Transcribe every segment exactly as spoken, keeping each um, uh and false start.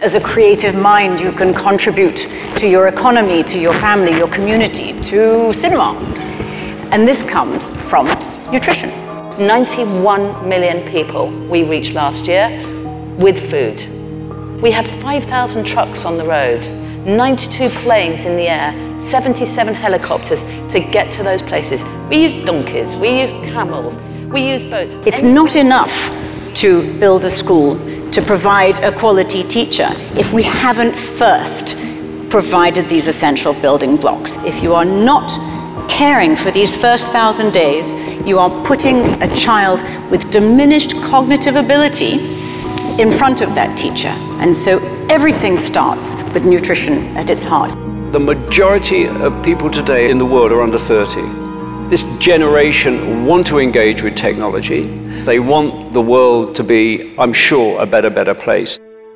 As a creative mind, you can contribute to your economy, to your family, your community, to cinema. And this comes from nutrition. ninety-one million people we reached last year with food. We had five thousand trucks on the road, ninety-two planes in the air, seventy-seven helicopters to get to those places. We used donkeys, we used camels, we used boats. It's not enough to build a school, to provide a quality teacher, if we haven't first provided these essential building blocks. If you are not caring for these first thousand days, you are putting a child with diminished cognitive ability in front of that teacher. And so everything starts with nutrition at its heart. The majority of people today in the world are under thirty. This generation want to engage with technology. They want the world to be, I'm sure, a better, better place.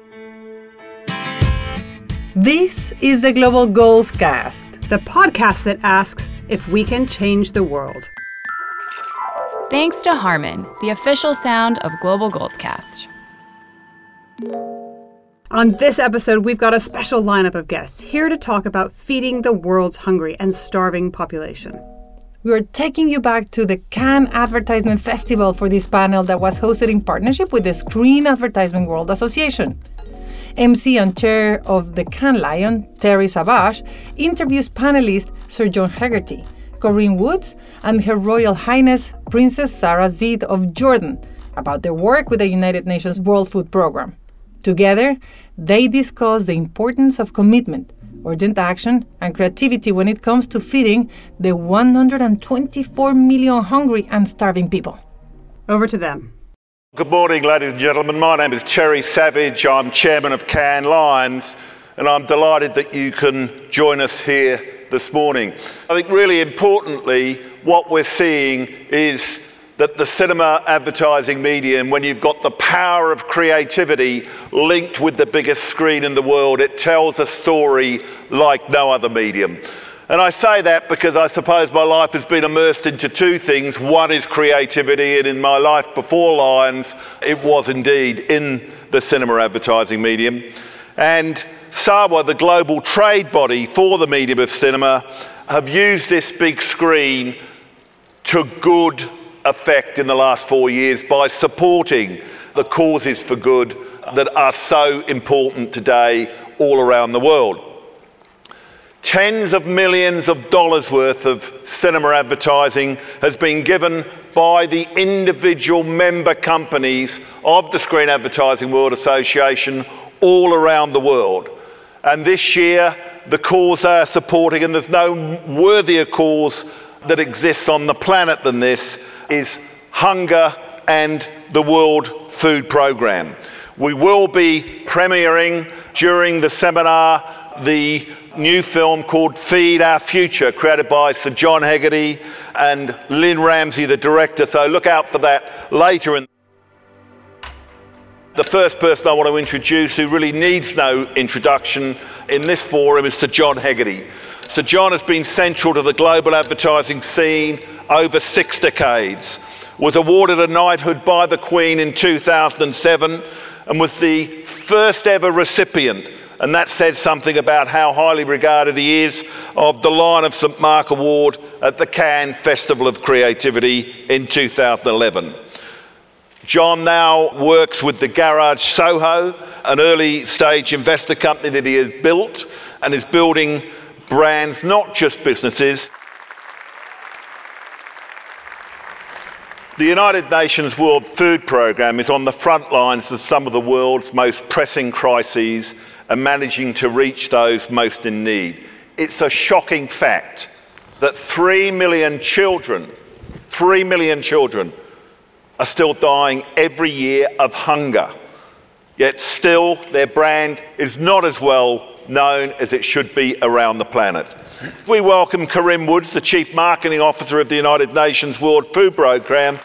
This is the Global Goals Cast, the podcast that asks if we can change the world. Thanks to Harman, the official sound of Global Goals Cast. On this episode, we've got a special lineup of guests here to talk about feeding the world's hungry and starving population. We are taking you back to the Cannes Advertisement Festival for this panel that was hosted in partnership with the Screen Advertising World Association. M C and chair of the Cannes Lion, Terry Savage, interviews panelist Sir John Hegarty, Corinne Woods, and Her Royal Highness Princess Sarah Zeid of Jordan about their work with the United Nations World Food Programme. Together, they discuss the importance of commitment, urgent action, and creativity when it comes to feeding the one hundred twenty-four million hungry and starving people. Over to them. Good morning, ladies and gentlemen. My name is Terry Savage. I'm chairman of Cannes Lions, and I'm delighted that you can join us here this morning. I think really importantly, what we're seeing is that the cinema advertising medium, when you've got the power of creativity linked with the biggest screen in the world, it tells a story like no other medium. And I say that because I suppose my life has been immersed into two things. One is creativity, and in my life before Lions, it was indeed in the cinema advertising medium. And SAWA, the global trade body for the medium of cinema, have used this big screen to good effect in the last four years by supporting the causes for good that are so important today all around the world. Tens of millions of dollars worth of cinema advertising has been given by the individual member companies of the Screen Advertising World Association all around the world. And this year, the cause they are supporting, and there's no worthier cause that exists on the planet than this, is hunger and the World Food Programme. We will be premiering during the seminar the new film called Feed Our Future, created by Sir John Hegarty and Lynn Ramsey, the director, so look out for that later. In the first person I want to introduce, who really needs no introduction in this forum, is Sir John Hegarty. Sir John has been central to the global advertising scene over six decades, was awarded a knighthood by the Queen in two thousand seven, and was the first ever recipient, and that said something about how highly regarded he is, of the Lion of Saint Mark Award at the Cannes Festival of Creativity in two thousand eleven. John now works with the Garage Soho, an early stage investor company that he has built, and is building brands, not just businesses. The United Nations World Food Programme is on the front lines of some of the world's most pressing crises and managing to reach those most in need. It's a shocking fact that three million children, three million children are still dying every year of hunger. Yet still their brand is not as well known as it should be around the planet. We welcome Corinne Woods, the Chief Marketing Officer of the United Nations World Food Programme.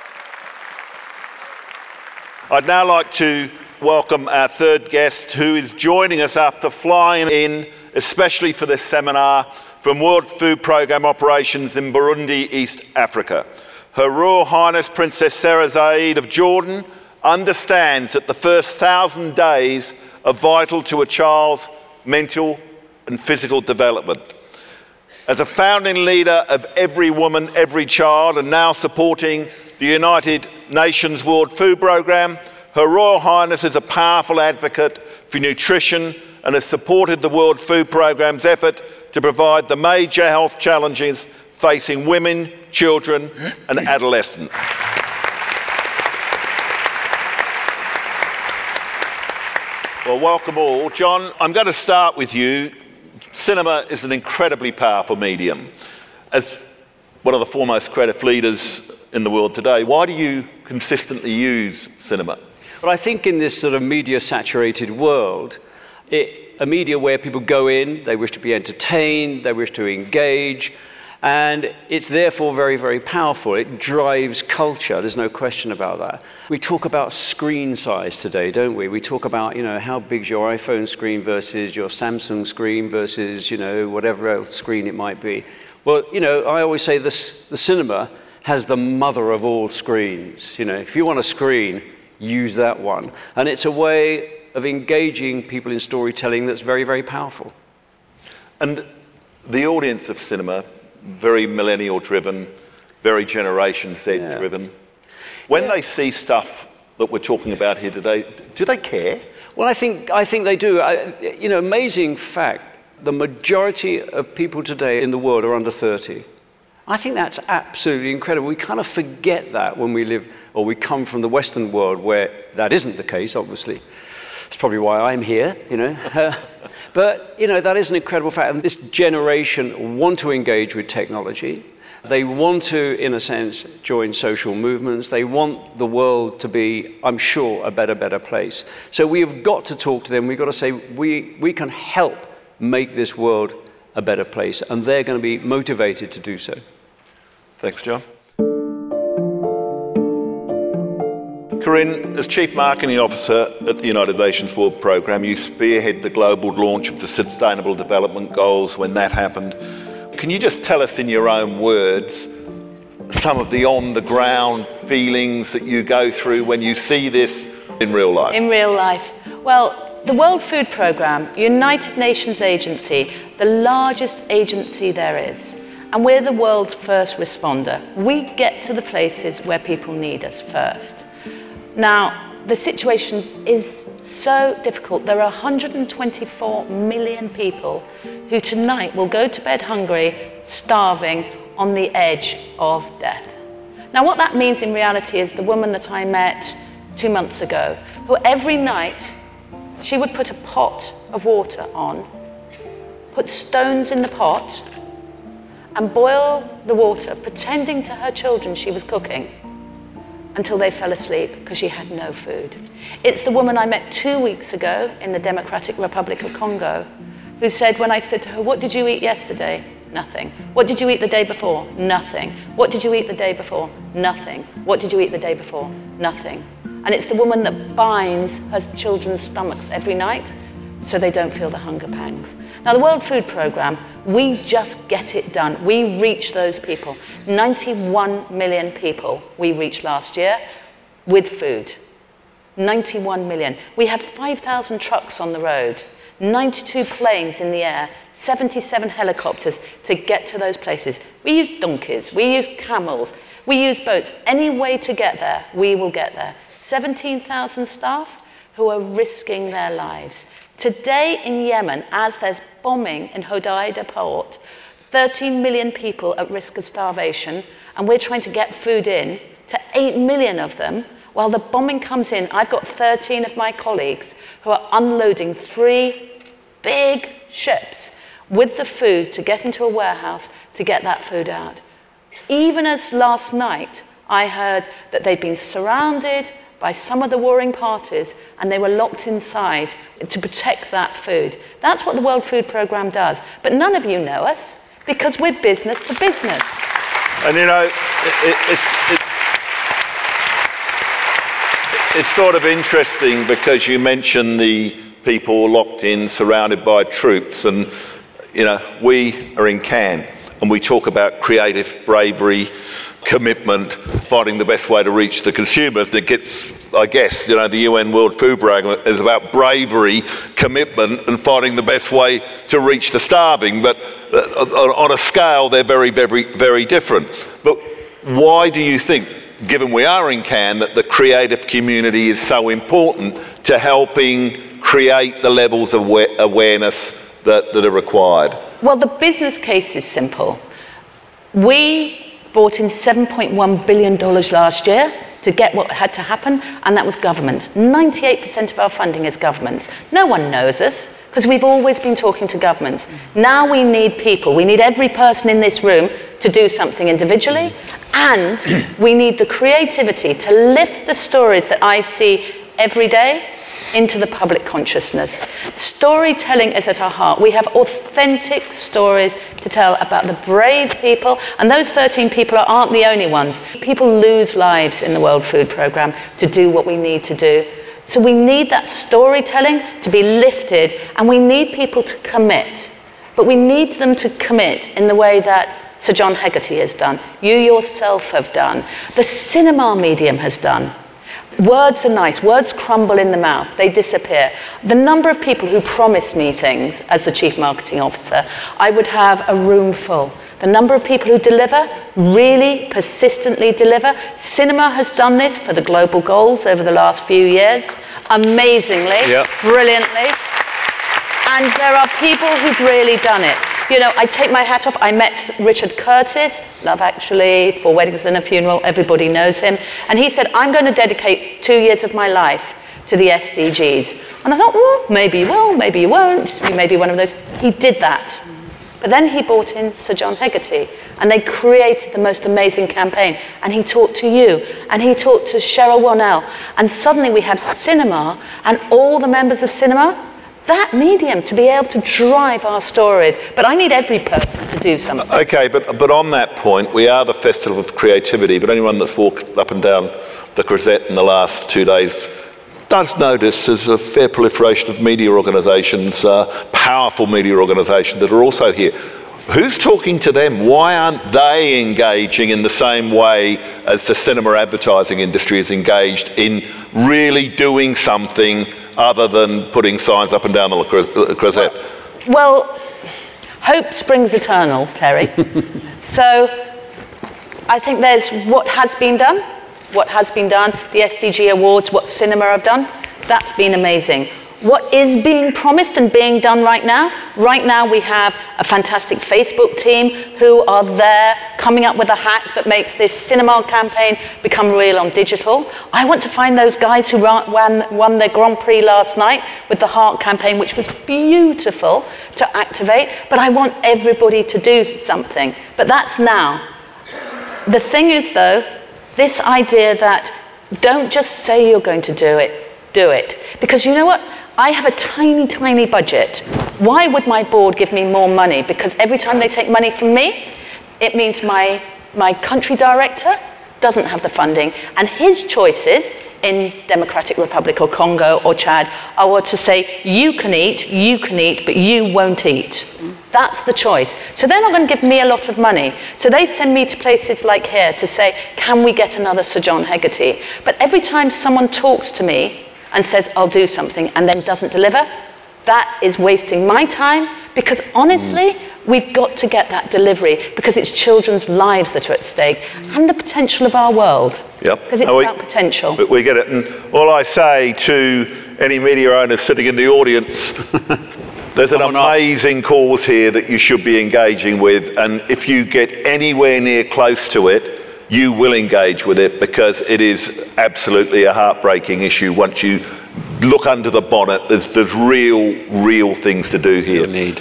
I'd now like to welcome our third guest, who is joining us after flying in, especially for this seminar, from World Food Programme operations in Burundi, East Africa. Her Royal Highness Princess Sarah Zeid of Jordan, understands that the first thousand days are vital to a child's mental and physical development. As a founding leader of Every Woman, Every Child, and now supporting the United Nations World Food Programme, Her Royal Highness is a powerful advocate for nutrition and has supported the World Food Programme's effort to provide the major health challenges facing women, children and adolescents. Well, welcome all. John, I'm going to start with you. Cinema is an incredibly powerful medium. As one of the foremost creative leaders in the world today, why do you consistently use cinema? Well, I think in this sort of media-saturated world, it, a media where people go in, they wish to be entertained, they wish to engage, and it's therefore very, very powerful. It drives culture, there's no question about that. We talk about screen size today, don't we? We talk about, you know, how big's your iPhone screen versus your Samsung screen versus, you know, whatever else screen it might be. Well, you know, I always say this, the cinema has the mother of all screens. You know, if you want a screen, use that one. And it's a way of engaging people in storytelling that's very, very powerful. And the audience of cinema, very millennial driven, very Generation Z yeah. driven. When yeah. they see stuff that we're talking about here today, do they care? Well, I think I think they do. I, you know, amazing fact, the majority of people today in the world are under thirty. I think that's absolutely incredible. We kind of forget that when we live, or we come from the Western world where that isn't the case, obviously. It's probably why I'm here, you know. Uh, but, you know, that is an incredible fact. And this generation want to engage with technology. They want to, in a sense, join social movements. They want the world to be, I'm sure, a better, better place. So we have got to talk to them. We've got to say, we, we can help make this world a better place. And they're going to be motivated to do so. Thanks, John. Corinne, as Chief Marketing Officer at the United Nations World Programme, you spearhead the global launch of the Sustainable Development Goals when that happened. Can you just tell us in your own words some of the on-the-ground feelings that you go through when you see this in real life? In real life. Well, the World Food Programme, United Nations agency, the largest agency there is, and we're the world's first responder. We get to the places where people need us first. Now, the situation is so difficult. There are one hundred twenty-four million people who tonight will go to bed hungry, starving, on the edge of death. Now, what that means in reality is the woman that I met two months ago, who every night she would put a pot of water on, put stones in the pot, and boil the water, pretending to her children she was cooking, until they fell asleep because she had no food. It's the woman I met two weeks ago in the Democratic Republic of Congo who said, when I said to her, what did you eat yesterday? Nothing. What did you eat the day before? Nothing. What did you eat the day before? Nothing. What did you eat the day before? Nothing. And it's the woman that binds her children's stomachs every night so they don't feel the hunger pangs. Now, the World Food Programme, we just get it done. We reach those people. ninety-one million people we reached last year with food. ninety-one million. We had five thousand trucks on the road, ninety-two planes in the air, seventy-seven helicopters to get to those places. We use donkeys, we use camels, we use boats. Any way to get there, we will get there. seventeen thousand staff who are risking their lives. Today in Yemen, as there's bombing in Hodeidah port, thirteen million people at risk of starvation, and we're trying to get food in to eight million of them. While the bombing comes in, I've got thirteen of my colleagues who are unloading three big ships with the food to get into a warehouse to get that food out. Even as last night, I heard that they'd been surrounded by some of the warring parties, and they were locked inside to protect that food. That's what the World Food Programme does. But none of you know us, because we're business to business. And you know, it, it's, it, it's sort of interesting because you mentioned the people locked in, surrounded by troops, and you know, we are in Cannes. and we talk about creative bravery, commitment, finding the best way to reach the consumers. That gets, I guess, you know, the U N World Food Programme is about bravery, commitment, and finding the best way to reach the starving. But on a scale, they're very, very, very different. But why do you think, given we are in Cannes, that the creative community is so important to helping create the levels of awareness that, that are required? Well, the business case is simple. We brought in seven point one billion dollars last year to get what had to happen, and that was governments. ninety-eight percent of our funding is governments. No one knows us, because we've always been talking to governments. Now we need people. We need every person in this room to do something individually, and we need the creativity to lift the stories that I see every day into the public consciousness. Storytelling is at our heart. We have authentic stories to tell about the brave people, and those thirteen people aren't the only ones. People lose lives in the World Food Programme to do what we need to do. So we need that storytelling to be lifted, and we need people to commit. But we need them to commit in the way that Sir John Hegarty has done, you yourself have done, the cinema medium has done. Words are nice, words crumble in the mouth, they disappear. The number of people who promise me things as the Chief Marketing Officer, I would have a room full. The number of people who deliver, really persistently deliver. Cinema has done this for the global goals over the last few years, amazingly, yep. brilliantly. And there are people who've really done it. You know, I take my hat off. I met Richard Curtis, Love Actually, For Weddings and a Funeral, everybody knows him. And he said, I'm going to dedicate two years of my life to the S D Gs. And I thought, well, maybe you will, maybe you won't. You may be one of those. He did that. But then he brought in Sir John Hegarty, and they created the most amazing campaign. And he talked to you, and he talked to Cheryl Warnell. And suddenly we have cinema, and all the members of cinema, that medium to be able to drive our stories. But I need every person to do something. Okay, but but on that point, we are the Festival of Creativity, but anyone that's walked up and down the Croisette in the last two days does notice there's a fair proliferation of media organisations, uh, powerful media organisations that are also here. Who's talking to them? Why aren't they engaging in the same way as the cinema advertising industry is engaged in really doing something other than putting signs up and down the Croisette? Well, well, hope springs eternal, Terry. So I think there's what has been done, what has been done, the S D G Awards, what cinema have done, that's been amazing. What is being promised and being done right now? Right now we have a fantastic Facebook team who are there coming up with a hack that makes this cinema campaign become real on digital. I want to find those guys who won, won their Grand Prix last night with the Heart campaign, which was beautiful to activate, but I want everybody to do something. But that's now. The thing is though, this idea that don't just say you're going to do it, do it. Because you know what? I have a tiny, tiny budget. Why would my board give me more money? Because every time they take money from me, it means my, my country director doesn't have the funding. And his choices in Democratic Republic or Congo or Chad are to say, you can eat, you can eat, but you won't eat. That's the choice. So they're not going to give me a lot of money. So they send me to places like here to say, can we get another Sir John Hegarty? But every time someone talks to me and says, I'll do something, and then doesn't deliver, that is wasting my time, because honestly, mm. we've got to get that delivery, because it's children's lives that are at stake, mm. and the potential of our world. Yep. Because it's oh, about we, potential. We get it, and all I say to any media owners sitting in the audience, there's an amazing cause here that you should be engaging with, and if you get anywhere near close to it, you will engage with it, because it is absolutely a heartbreaking issue. Once you look under the bonnet, there's, there's real, real things to do here. Need.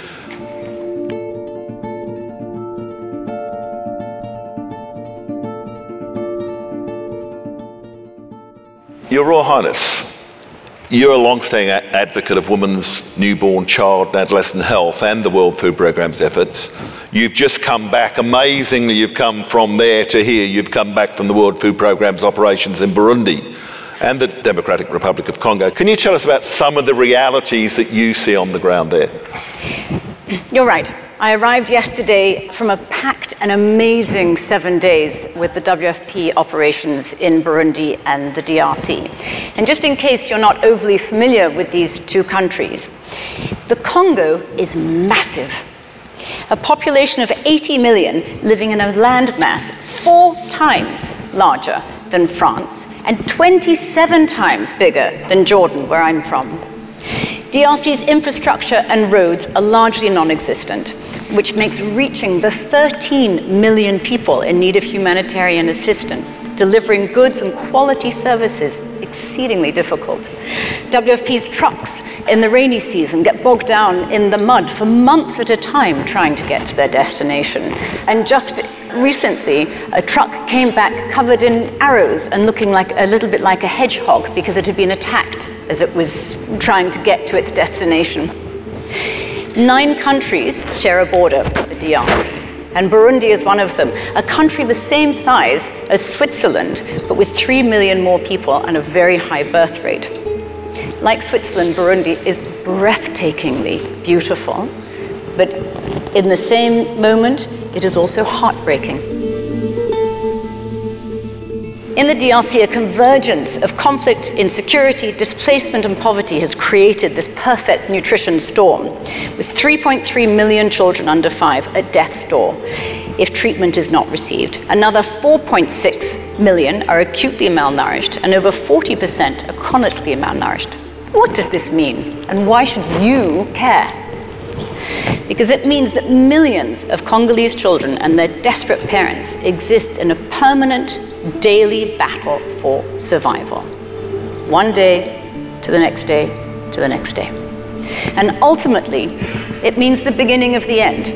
Your Royal Highness, you're a long-standing advocate of women's, newborn, child and adolescent health and the World Food Programme's efforts. You've just come back, amazingly, you've come from there to here. You've come back from the World Food Programme's operations in Burundi and the Democratic Republic of Congo. Can you tell us about some of the realities that you see on the ground there? You're right. I arrived yesterday from a packed and amazing seven days with the W F P operations in Burundi and the D R C. And just in case you're not overly familiar with these two countries, the Congo is massive. A population of eighty million living in a landmass four times larger than France and twenty-seven times bigger than Jordan, where I'm from. D R C's infrastructure and roads are largely non-existent, which makes reaching the thirteen million people in need of humanitarian assistance, delivering goods and quality services, exceedingly difficult. W F P's trucks in the rainy season get bogged down in the mud for months at a time trying to get to their destination. And just recently, a truck came back covered in arrows and looking like a little bit like a hedgehog because it had been attacked as it was trying to get to its destination. Nine countries share a border with the D R C, and Burundi is one of them, a country the same size as Switzerland, but with three million more people and a very high birth rate. Like Switzerland, Burundi is breathtakingly beautiful, but in the same moment, it is also heartbreaking. In the D R C, a convergence of conflict, insecurity, displacement, and poverty has created this perfect nutrition storm, with three point three million children under five at death's door if treatment is not received. Another four point six million are acutely malnourished, and over forty percent are chronically malnourished. What does this mean, and why should you care? Because it means that millions of Congolese children and their desperate parents exist in a permanent, daily battle for survival. One day to the next day to the next day. And ultimately, it means the beginning of the end.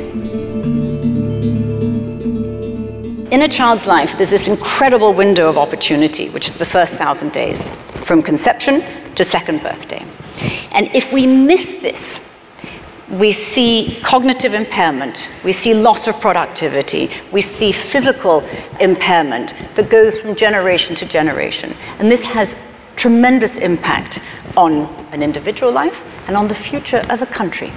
In a child's life, there's this incredible window of opportunity, which is the first thousand days, from conception to second birthday. And if we miss this, we see cognitive impairment, we see loss of productivity, we see physical impairment that goes from generation to generation. And this has tremendous impact on an individual life and on the future of a country.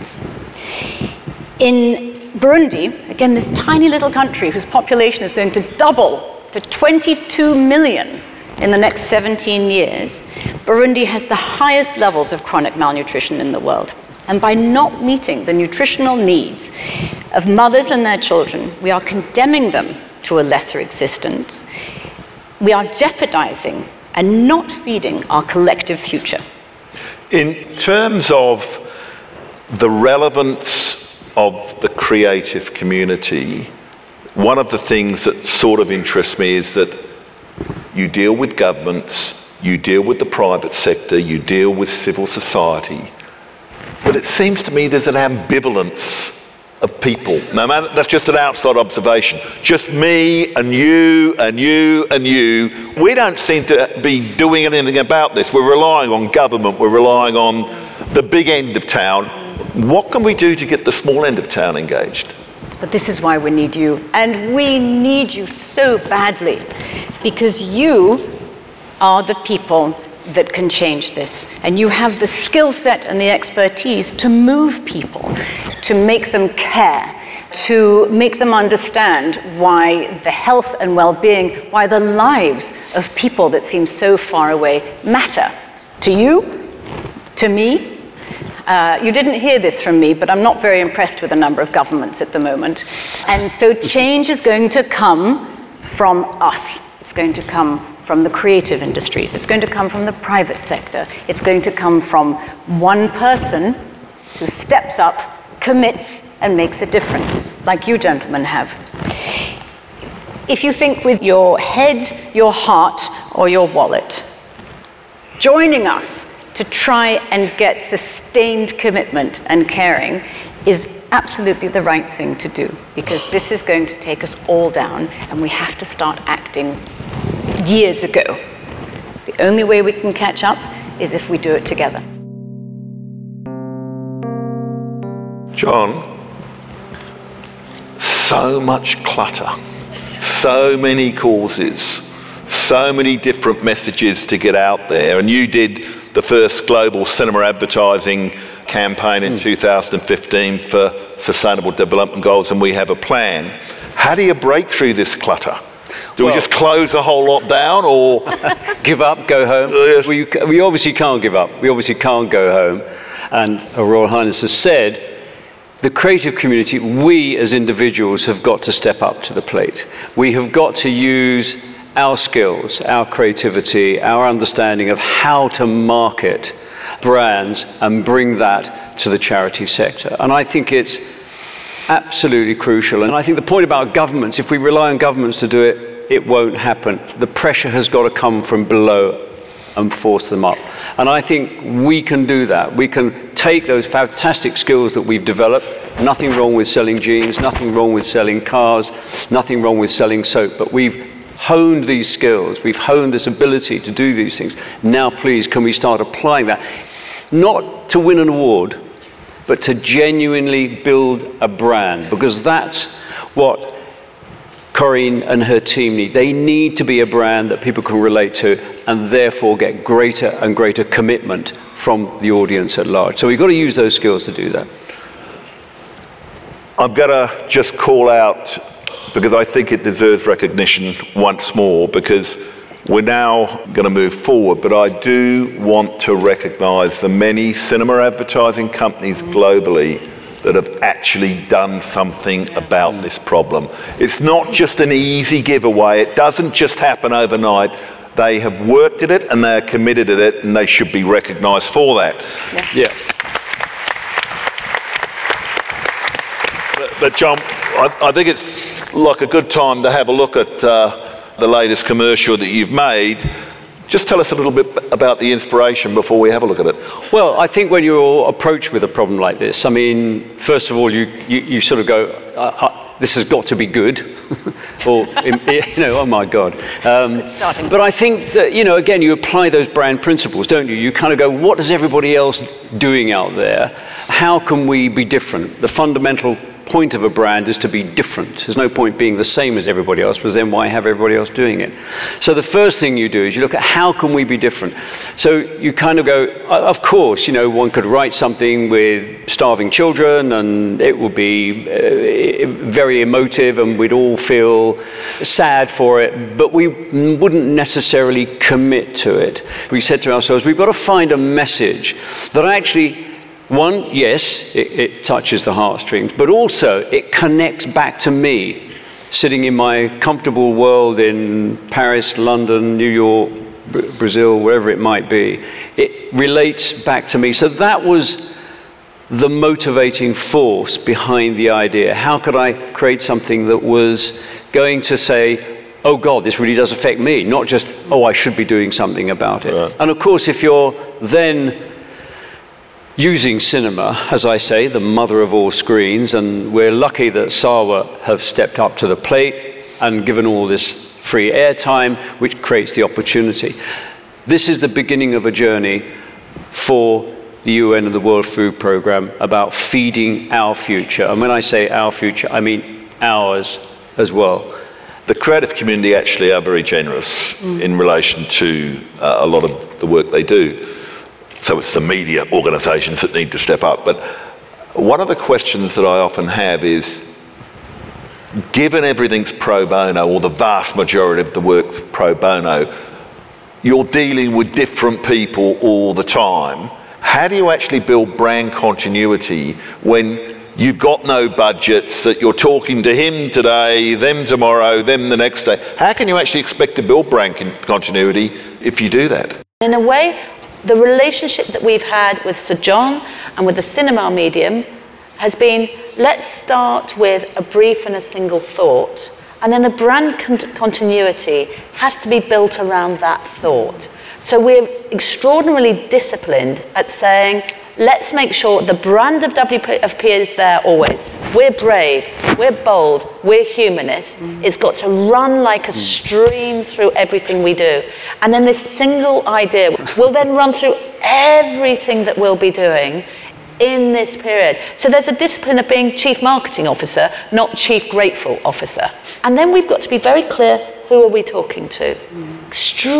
In Burundi, again, this tiny little country whose population is going to double to twenty-two million in the next seventeen years, Burundi has the highest levels of chronic malnutrition in the world. And by not meeting the nutritional needs of mothers and their children, we are condemning them to a lesser existence. We are jeopardizing and not feeding our collective future. In terms of the relevance of the creative community, one of the things that sort of interests me is that you deal with governments, you deal with the private sector, you deal with civil society. But it seems to me there's an ambivalence of people. No matter, that's just an outside observation. Just me and you and you and you. We don't seem to be doing anything about this. We're relying on government. We're relying on the big end of town. What can we do to get the small end of town engaged? But this is why we need you. And we need you so badly, because you are the people that can change this. And you have the skill set and the expertise to move people, to make them care, to make them understand why the health and well-being, why the lives of people that seem so far away matter. To you, to me. Uh, you didn't hear this from me, but I'm not very impressed with the number of governments at the moment. And so change is going to come from us. It's going to come from the creative industries. It's going to come from the private sector. It's going to come from one person who steps up, commits, and makes a difference, like you gentlemen have. If you think with your head, your heart, or your wallet, joining us to try and get sustained commitment and caring is absolutely the right thing to do, because this is going to take us all down, and we have to start acting years ago. The only way we can catch up is if we do it together. John, so much clutter, so many causes, so many different messages to get out there, and you did the first global cinema advertising campaign in mm. two thousand fifteen for Sustainable Development Goals, and we have a plan. How do you break through this clutter? Do well, we just close the whole lot down, or give up, go home? Yes. We, we obviously can't give up. We obviously can't go home. And Her Royal Highness has said, the creative community, we as individuals have got to step up to the plate. We have got to use our skills, our creativity, our understanding of how to market brands and bring that to the charity sector. And I think it's absolutely crucial. And I think the point about governments, if we rely on governments to do it, it won't happen. The pressure has got to come from below and force them up. And I think we can do that. We can take those fantastic skills that we've developed. Nothing wrong with selling jeans, nothing wrong with selling cars, nothing wrong with selling soap, but we've honed these skills, we've honed this ability to do these things. Now please, can we start applying that? Not to win an award, but to genuinely build a brand, because that's what Corinne and her team need. They need to be a brand that people can relate to and therefore get greater and greater commitment from the audience at large. So we've got to use those skills to do that. I'm going to just call out, because I think it deserves recognition once more, because we're now going to move forward, but I do want to recognise the many cinema advertising companies globally that have actually done something about this problem. It's not just an easy giveaway. It doesn't just happen overnight. They have worked at it and they're committed at it, and they should be recognised for that. Yeah. yeah. But, but John, I, I think it's like a good time to have a look at uh, the latest commercial that you've made. Just tell us a little bit about the inspiration before we have a look at it. Well, I think when you're approached with a problem like this, I mean, first of all, you, you, you sort of go, uh, uh, this has got to be good, or, you know, oh my God. Um, but I think that, you know, again, you apply those brand principles, don't you? You kind of go, what is everybody else doing out there? How can we be different? The fundamental point of a brand is to be different. There's no point being the same as everybody else, because then why have everybody else doing it? So the first thing you do is you look at how can we be different. So you kind of go, of course, you know, one could write something with starving children and it would be uh, very emotive and we'd all feel sad for it, but we wouldn't necessarily commit to it. We said to ourselves, we've got to find a message that actually, one, yes, it, it touches the heartstrings, but also it connects back to me, sitting in my comfortable world in Paris, London, New York, Br- Brazil, wherever it might be. It relates back to me. So that was the motivating force behind the idea. How could I create something that was going to say, oh God, this really does affect me, not just, oh, I should be doing something about it. Right. And of course, if you're then using cinema, as I say, the mother of all screens, and we're lucky that Sawa have stepped up to the plate and given all this free airtime, which creates the opportunity. This is the beginning of a journey for the U N and the World Food Programme about feeding our future. And when I say our future, I mean ours as well. The creative community actually are very generous mm. in relation to uh, a lot of the work they do. So it's the media organisations that need to step up. But one of the questions that I often have is, given everything's pro bono, or the vast majority of the work's pro bono, you're dealing with different people all the time. How do you actually build brand continuity when you've got no budgets, that you're talking to him today, them tomorrow, them the next day? How can you actually expect to build brand continuity if you do that? In a way, the relationship that we've had with Sir John and with the cinema medium has been, let's start with a brief and a single thought, and then the brand con- continuity has to be built around that thought. So we're extraordinarily disciplined at saying, let's make sure the brand of W F P is there always. We're brave, we're bold, we're humanist. Mm. It's got to run like a stream through everything we do. And then this single idea will then run through everything that we'll be doing in this period. So there's a discipline of being chief marketing officer, not chief grateful officer. And then we've got to be very clear, who are we talking to? Mm.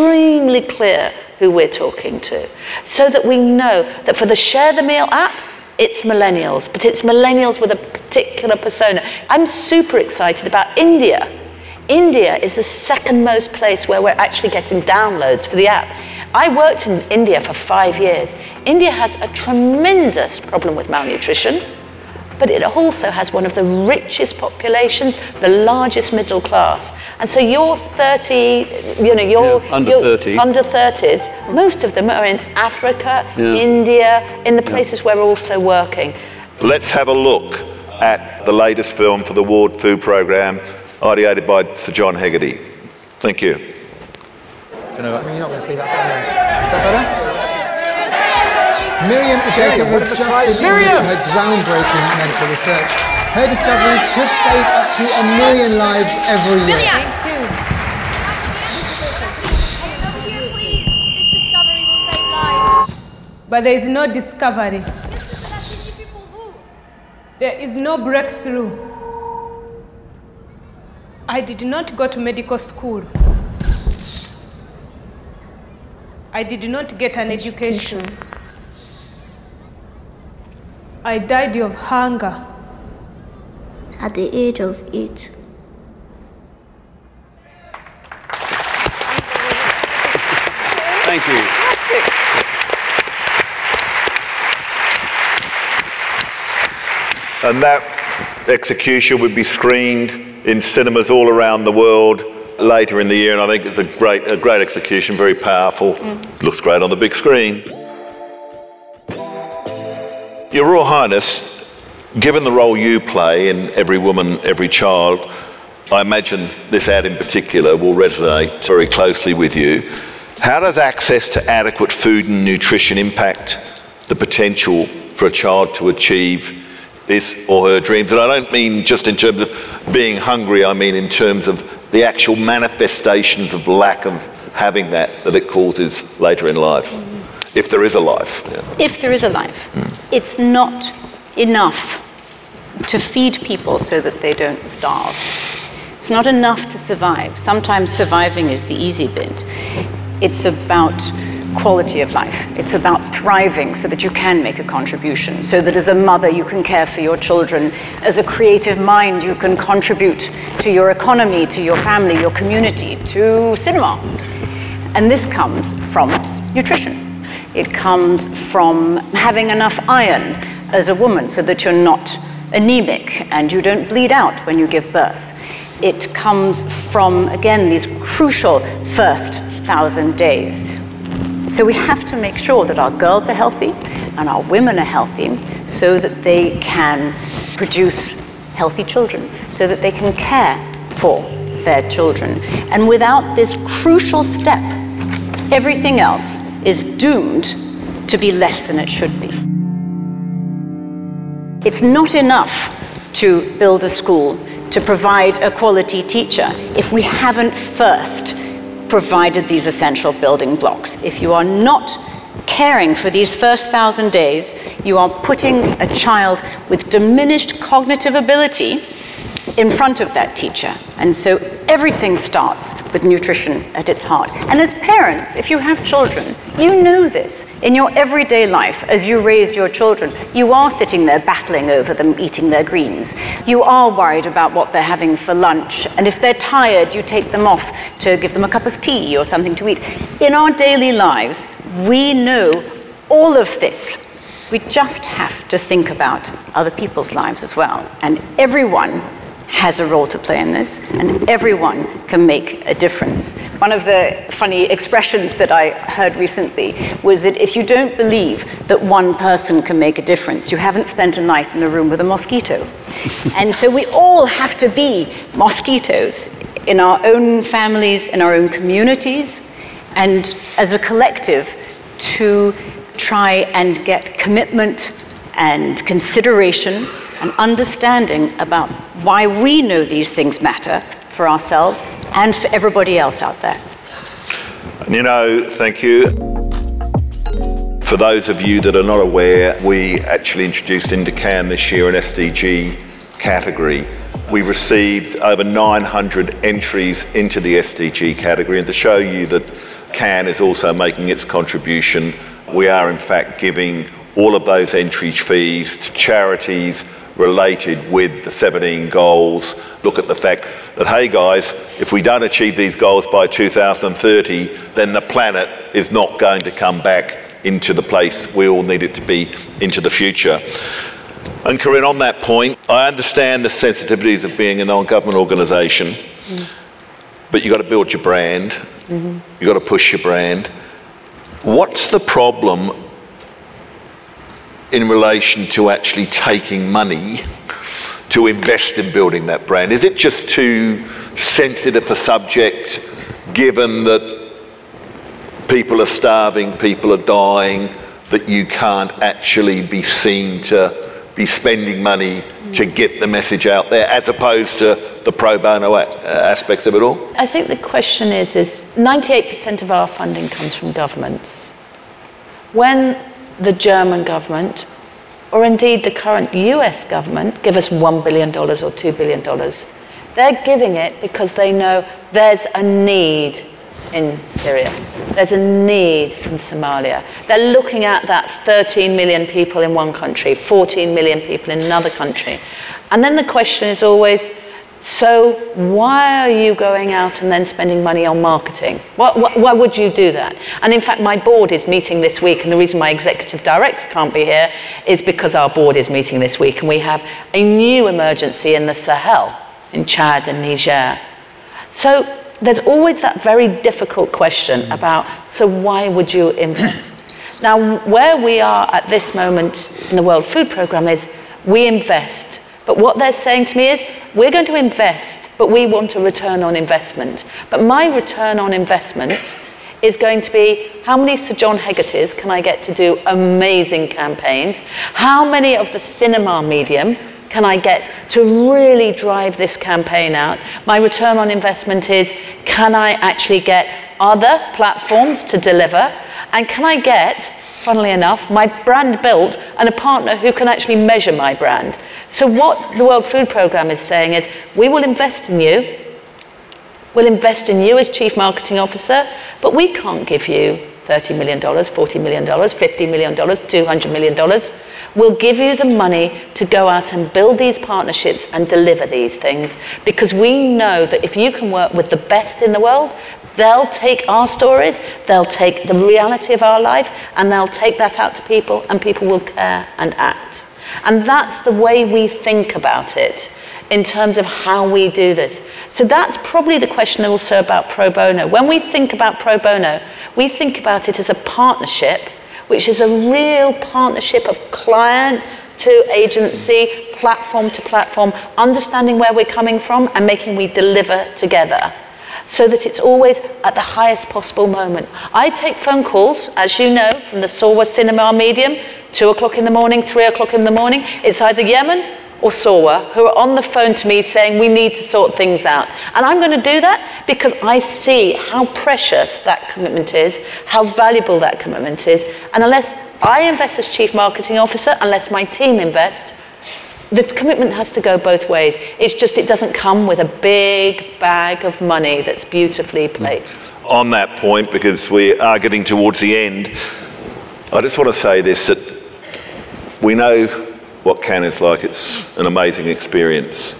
Extremely clear who we're talking to, so that we know that for the Share the Meal app, it's millennials, but it's millennials with a particular persona. I'm super excited about India. India is the second most place where we're actually getting downloads for the app. I worked in India for five years. India has a tremendous problem with malnutrition, but it also has one of the richest populations, the largest middle class. And so you're thirty, you know, you're, yeah, under you're thirty. under thirties. Most of them are in Africa, yeah. India, in the places yeah. where we're also working. Let's have a look at the latest film for the World Food Programme, ideated by Sir John Hegarty. Thank you. You know, I mean, you're not going to see that anyway. Is that better? Miriam Adeka has just been honored for her groundbreaking medical research. Her discoveries could save up to a million lives every year. Miriam! Please, this discovery will save lives. But there is no discovery. There is no breakthrough. I did not go to medical school. I did not get an education. education. I died of hunger. At the age of eight. Thank you. And that execution would be screened in cinemas all around the world later in the year, and I think it's a great, a great execution, very powerful. Mm. Looks great on the big screen. Your Royal Highness, given the role you play in Every Woman, Every Child, I imagine this ad in particular will resonate very closely with you. How does access to adequate food and nutrition impact the potential for a child to achieve his or her dreams? And I don't mean just in terms of being hungry, I mean in terms of the actual manifestations of lack of having that that it causes later in life, mm. if there is a life. Yeah. If there is a life. Mm. It's not enough to feed people so that they don't starve. It's not enough to survive. Sometimes surviving is the easy bit. It's about quality of life. It's about thriving so that you can make a contribution, so that as a mother you can care for your children, as a creative mind you can contribute to your economy, to your family, your community, to cinema. And this comes from nutrition. It comes from having enough iron as a woman so that you're not anemic and you don't bleed out when you give birth. It comes from, again, these crucial first thousand days. So we have to make sure that our girls are healthy and our women are healthy so that they can produce healthy children, so that they can care for their children. And without this crucial step, everything else is doomed to be less than it should be. It's not enough to build a school, to provide a quality teacher, if we haven't first provided these essential building blocks. If you are not caring for these first thousand days, you are putting a child with diminished cognitive ability in front of that teacher. And so everything starts with nutrition at its heart. And as parents, if you have children, you know this. In your everyday life, as you raise your children, you are sitting there battling over them eating their greens. You are worried about what they're having for lunch. And if they're tired, you take them off to give them a cup of tea or something to eat. In our daily lives, we know all of this. We just have to think about other people's lives as well. And everyone has a role to play in this, and everyone can make a difference. One of the funny expressions that I heard recently was that if you don't believe that one person can make a difference, you haven't spent a night in a room with a mosquito. And so we all have to be mosquitoes in our own families, in our own communities, and as a collective to try and get commitment and consideration and understanding about why we know these things matter for ourselves and for everybody else out there. And you know, thank you. For those of you that are not aware, we actually introduced into Cannes this year an S D G category. We received over nine hundred entries into the S D G category, and to show you that Cannes is also making its contribution, we are in fact giving all of those entry fees to charities related with the seventeen goals. Look at the fact that, hey guys, if we don't achieve these goals by two thousand thirty, then the planet is not going to come back into the place we all need it to be into the future. And Corinne, on that point, I understand the sensitivities of being a non-government organisation, mm. but you've got to build your brand, mm-hmm. you've got to push your brand. What's the problem in relation to actually taking money to invest in building that brand? Is it just too sensitive a subject, given that people are starving, people are dying, that you can't actually be seen to be spending money to get the message out there, as opposed to the pro bono a- aspects of it all? I think the question is, is ninety-eight percent of our funding comes from governments. When the German government, or indeed the current U S government, give us one billion dollars or two billion dollars, they're giving it because they know there's a need in Syria. There's a need in Somalia. They're looking at that thirteen million people in one country, fourteen million people in another country. And then the question is always, so why are you going out and then spending money on marketing? Why, why, why would you do that? And in fact, my board is meeting this week, and the reason my executive director can't be here is because our board is meeting this week, and we have a new emergency in the Sahel, in Chad and Niger. So there's always that very difficult question about, so why would you invest? Now, where we are at this moment in the World Food Programme is we invest. But what they're saying to me is, we're going to invest, but we want a return on investment. But my return on investment is going to be, how many Sir John Hegartys can I get to do amazing campaigns? How many of the cinema medium can I get to really drive this campaign out? My return on investment is, can I actually get other platforms to deliver? And can I get, funnily enough, my brand built and a partner who can actually measure my brand? So what the World Food Programme is saying is, we will invest in you, we'll invest in you as Chief Marketing Officer, but we can't give you thirty million dollars, forty million dollars, fifty million dollars, two hundred million dollars. We'll give you the money to go out and build these partnerships and deliver these things, because we know that if you can work with the best in the world, they'll take our stories, they'll take the reality of our life, and they'll take that out to people, and people will care and act. And that's the way we think about it in terms of how we do this. So that's probably the question also about pro bono. When we think about pro bono, we think about it as a partnership, which is a real partnership of client to agency, platform to platform, understanding where we're coming from and making we deliver together, so that it's always at the highest possible moment. I take phone calls, as you know, from the Sorwa cinema medium, two o'clock in the morning, three o'clock in the morning. It's either Yemen or Sorwa who are on the phone to me saying we need to sort things out. And I'm going to do that because I see how precious that commitment is, how valuable that commitment is. And unless I invest as Chief Marketing Officer, unless my team invest, the commitment has to go both ways. It's just it doesn't come with a big bag of money that's beautifully placed. On that point, because we are getting towards the end, I just want to say this, that we know what Cannes is like. It's an amazing experience.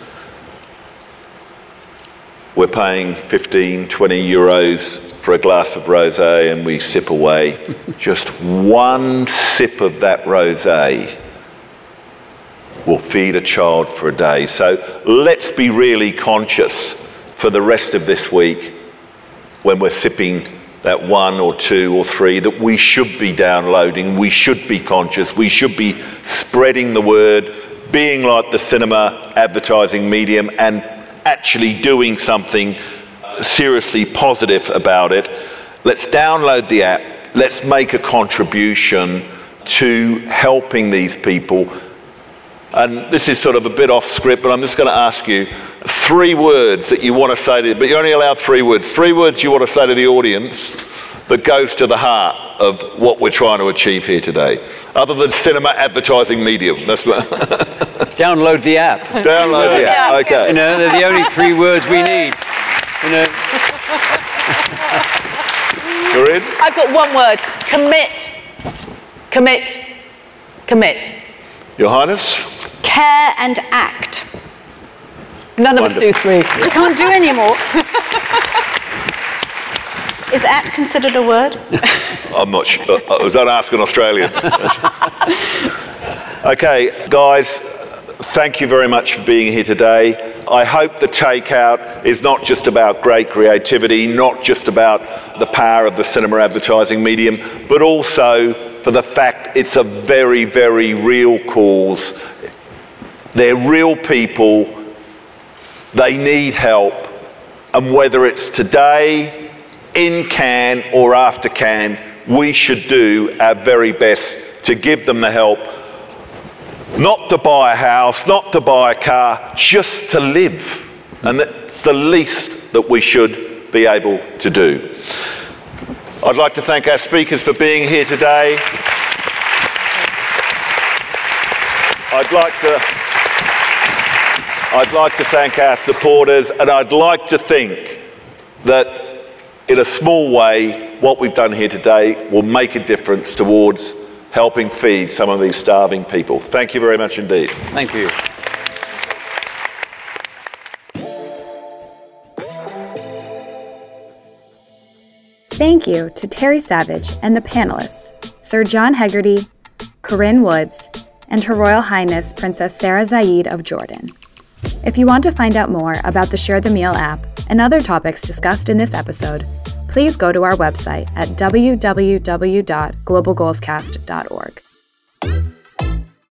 We're paying fifteen, twenty euros for a glass of rosé and we sip away. Just one sip of that rosé will feed a child for a day. So let's be really conscious for the rest of this week when we're sipping that one or two or three, that we should be downloading, we should be conscious, we should be spreading the word, being like the cinema advertising medium and actually doing something seriously positive about it. Let's download the app, let's make a contribution to helping these people. And this is sort of a bit off script, but I'm just going to ask you three words that you want to say to, but you're only allowed three words. Three words you want to say to the audience that goes to the heart of what we're trying to achieve here today, other than cinema advertising medium. That's what Download the app. Download the app. Okay. You know, they're the only three words we need. You know. Corinne? I've got one word: commit. Commit. Commit. Your Highness? Care and act. None of Wonderful. us do three. We can't do any more. Is act considered a word? I'm not sure. I was don't ask an Australian. Okay, guys, thank you very much for being here today. I hope the takeout is not just about great creativity, not just about the power of the cinema advertising medium, but also for the fact it's a very, very real cause. They're real people. They need help. And whether it's today, in Cannes or after Cannes, we should do our very best to give them the help. Not to buy a house, not to buy a car, just to live. And that's the least that we should be able to do. I'd like to thank our speakers for being here today. I'd like to, I'd like to thank our supporters, and I'd like to think that in a small way, what we've done here today will make a difference towards helping feed some of these starving people. Thank you very much indeed. Thank you. Thank you to Terry Savage and the panelists, Sir John Hegarty, Corinne Woods, and Her Royal Highness Princess Sarah Zayed of Jordan. If you want to find out more about the Share the Meal app and other topics discussed in this episode, please go to our website at w w w dot global goals cast dot org.